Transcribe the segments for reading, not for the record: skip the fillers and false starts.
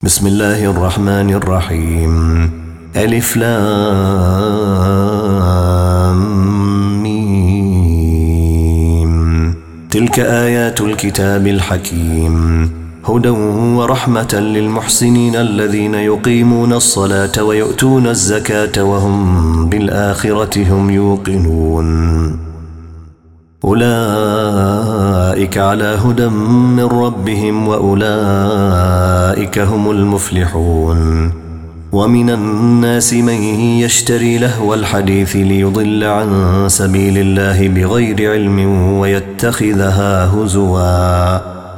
بسم الله الرحمن الرحيم. ألف لام ميم. تلك آيات الكتاب الحكيم هدى ورحمة للمحسنين الذين يقيمون الصلاة ويؤتون الزكاة وهم بالآخرة هم يوقنون. أولئك على هدى من ربهم وأولئك هم المفلحون. ومن الناس من يشتري لهو الحديث ليضل عن سبيل الله بغير علم ويتخذها هزوا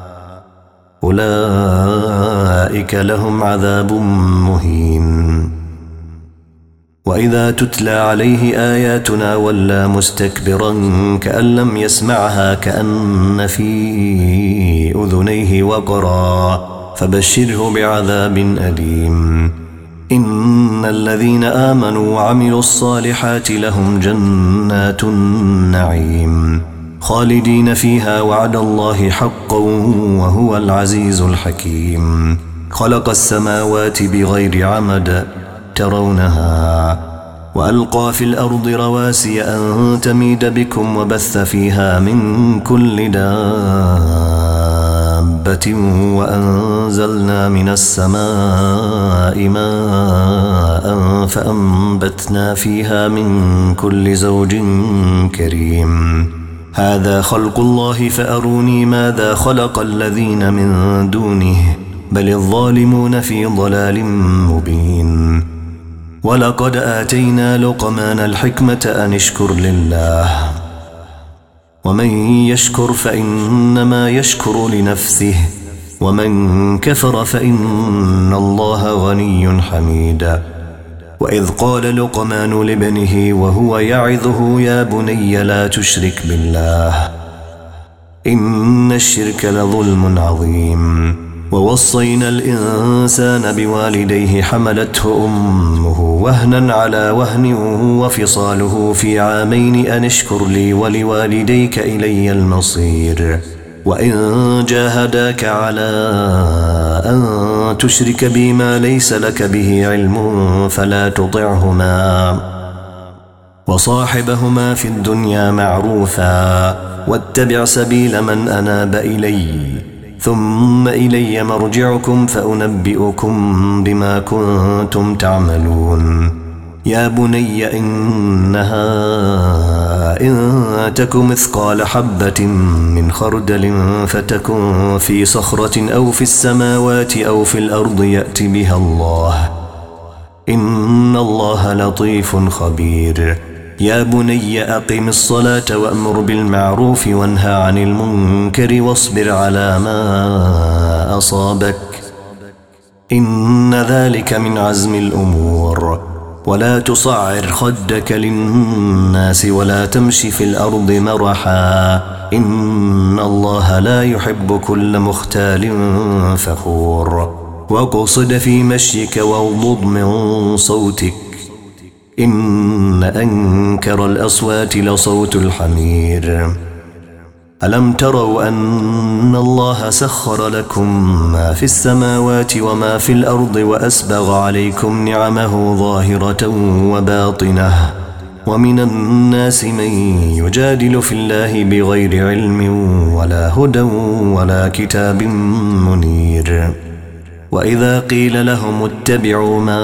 أولئك لهم عذاب مهين. وإذا تتلى عليه آياتنا ولى مستكبرا كأن لم يسمعها كأن في أذنيه وقرا فبشره بعذاب أليم. إن الذين آمنوا وعملوا الصالحات لهم جنات النعيم خالدين فيها وعد الله حقا وهو العزيز الحكيم. خلق السماوات بغير عمد ترونها وألقى في الأرض رواسي أن تميد بكم وبث فيها من كل دابة وأنزلنا من السماء ماء فأنبتنا فيها من كل زوج كريم. هذا خلق الله فأروني ماذا خلق الذين من دونه بل الظالمون في ضلال مبين. ولقد آتينا لقمان الحكمة أن اشكر لله ومن يشكر فإنما يشكر لنفسه ومن كفر فإن الله غني حميد. وإذ قال لقمان لابنه وهو يعظه يا بني لا تشرك بالله إن الشرك لظلم عظيم. ووصينا الإنسان بوالديه حملته أمه وهنا على وهن وفصاله في عامين أن اشكر لي ولوالديك إلي المصير. وإن جاهداك على أن تشرك بي ما ليس لك به علم فلا تطعهما وصاحبهما في الدنيا معروفا واتبع سبيل من أناب إلي ثم إلي مرجعكم فأنبئكم بما كنتم تعملون. يا بني إنها إن تك مثقال حبة من خردل فتكن في صخرة أو في السماوات أو في الأرض يأت بها الله إن الله لطيف خبير. يا بني أقم الصلاة وأمر بالمعروف وانهى عن المنكر واصبر على ما أصابك إن ذلك من عزم الأمور. ولا تصعر خدك للناس ولا تمشي في الأرض مرحا إن الله لا يحب كل مختال فخور. واقصد في مشيك واغضض من صوتك إن أنكر الأصوات لصوت الحمير. ألم تروا أن الله سخر لكم ما في السماوات وما في الأرض وأسبغ عليكم نعمه ظاهرة وباطنة ومن الناس من يجادل في الله بغير علم ولا هدى ولا كتاب منير. وإذا قيل لهم اتبعوا ما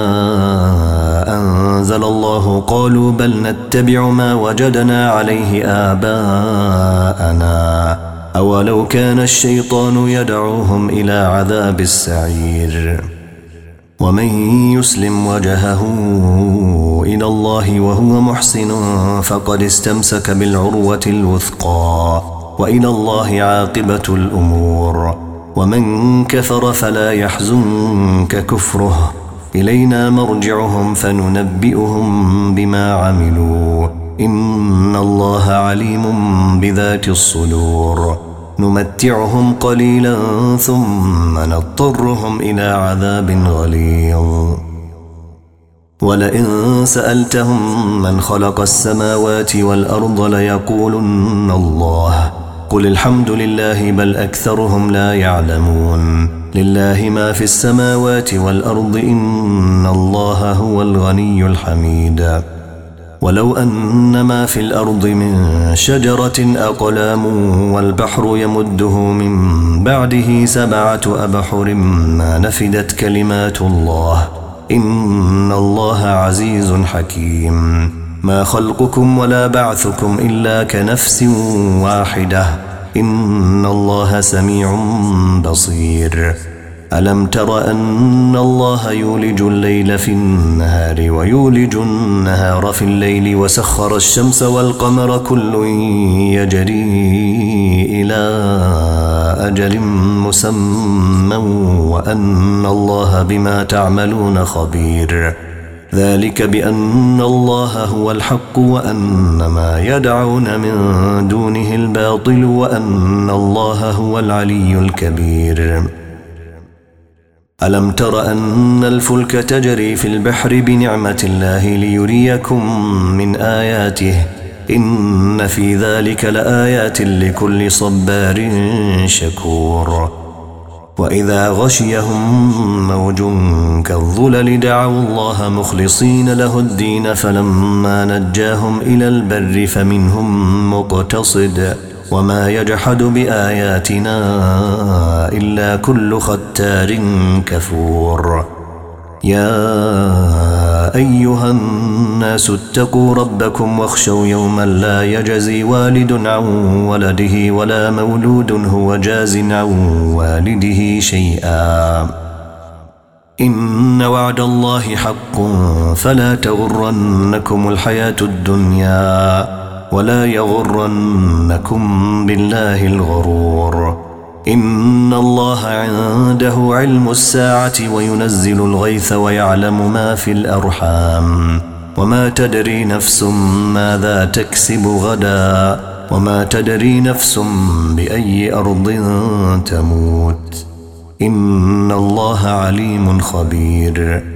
أنزل الله قالوا بل نتبع ما وجدنا عليه آباءنا أولو كان الشيطان يدعوهم إلى عذاب السعير. ومن يسلم وجهه إلى الله وهو محسن فقد استمسك بالعروة الوثقى وإلى الله عاقبة الأمور. ومن كفر فلا يحزنك كفره إلينا مرجعهم فننبئهم بما عملوا إن الله عليم بذات الصدور. نمتعهم قليلا ثم نضطرهم إلى عذاب غليظ. ولئن سألتهم من خلق السماوات والأرض ليقولن الله قل الحمد لله بل أكثرهم لا يعلمون لله ما في السماوات والأرض إن الله هو الغني الحميد ولو أن ما في الأرض من شجرة أقلام والبحر يمده من بعده 7 أبحر ما نفدت كلمات الله إن الله عزيز حكيم ما خلقكم ولا بعثكم إلا كنفس واحدة إن الله سميع بصير ألم تر أن الله يولج الليل في النهار ويولج النهار في الليل وسخر الشمس والقمر كل يجري إلى أجل مسمى وأن الله بما تعملون خبير ذلك بأن الله هو الحق وأن ما يدعون من دونه الباطل وأن الله هو العلي الكبير ألم تر أن الفلك تجري في البحر بنعمة الله ليريكم من آياته إن في ذلك لآيات لكل صبار شكور وإذا غشيهم موج كالظلل دعوا الله مخلصين له الدين فلما نجاهم إلى البر فمنهم مقتصد وما يجحد بآياتنا إلا كل ختار كفور يا أيها الناس اتقوا ربكم واخشوا يوما لا يجزي والد عن ولده ولا مولود هو جاز عن والده شيئا إن وعد الله حق فلا تغرنكم الحياة الدنيا ولا يغرنكم بالله الغرور إن الله عنده علم الساعة وينزل الغيث ويعلم ما في الأرحام وما تدري نفس ماذا تكسب غدا وما تدري نفس بأي أرض تموت إن الله عليم خبير